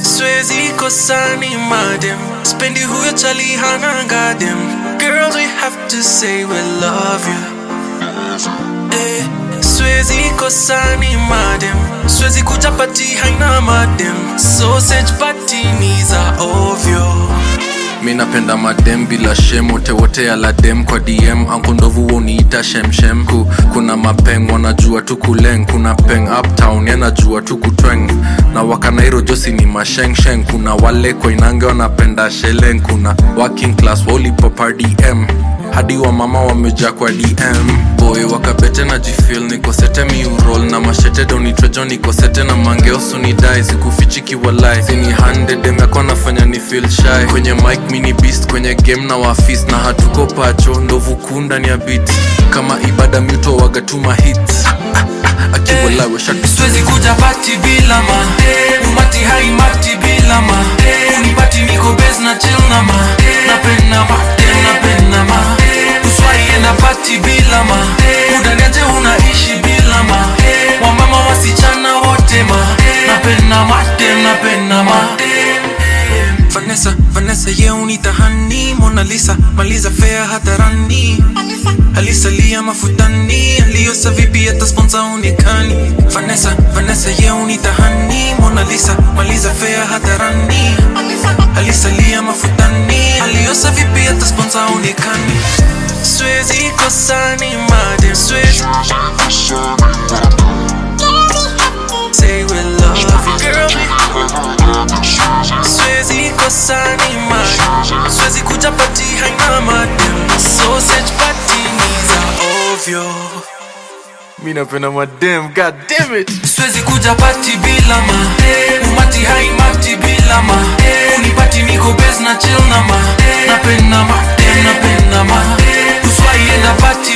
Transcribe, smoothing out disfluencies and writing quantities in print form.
Swezi kosani madem, spendi huyo chali hananga dem. Girls we have to say we love you. Swezi kosani madem, swezi kuja party haina madem. Sausage party ni za ovyo. Mi napenda madem bila shame, wote ya ladem kwa DM. Anko ndovu uniita shem. Kuna mapeng wanajua tu kuleng. Kuna peng uptown yanajua tu kutweng. Na wakanairo josi ni masheng. Kuna wale kwa inange wanapenda sheleng. Kuna working class wolipopa DM, hadi wa mama wameja kwa DM. Boy wakabete na jifil niko sete mi uroll na mashete donitrejo niko sete na mangeosu ni die. Sikufichiki walai sini handed dem yako nafanya ni feel shy. Kwenye mic mini beast, kwenye game na wafis na hatuko pacho. Ndovu kunda ni a beat kama ibada muto wagatuma hits. Akiwala weshatu swezi kuja party bila ma umati haimati bila ma unipati niko bez na chill na ma napenda ma uswai enda party bila ma udaniaje unaishi bila ma wamama wasichana wote ma napenda ma Vanessa ye unita honey Mona Lisa maliza fair hatarani Alisa lia mafutani Aliosa vipi hata sponsor unikani Vanessa ye unita honey Mona Lisa maliza fair hatarani Alisa lia mafutani Aliosa vipi hata sponsor unikani Swezi kosani madem Swezi say we love you girl Swezi kosani madem Swezi kuja party haina madem Sausage party ni za ovyo. mi napenda madem, god damn it. Swezi kuja party bila ma umati haimati bila ma unipati niko bez na chill na ma napenda ma uswai enda party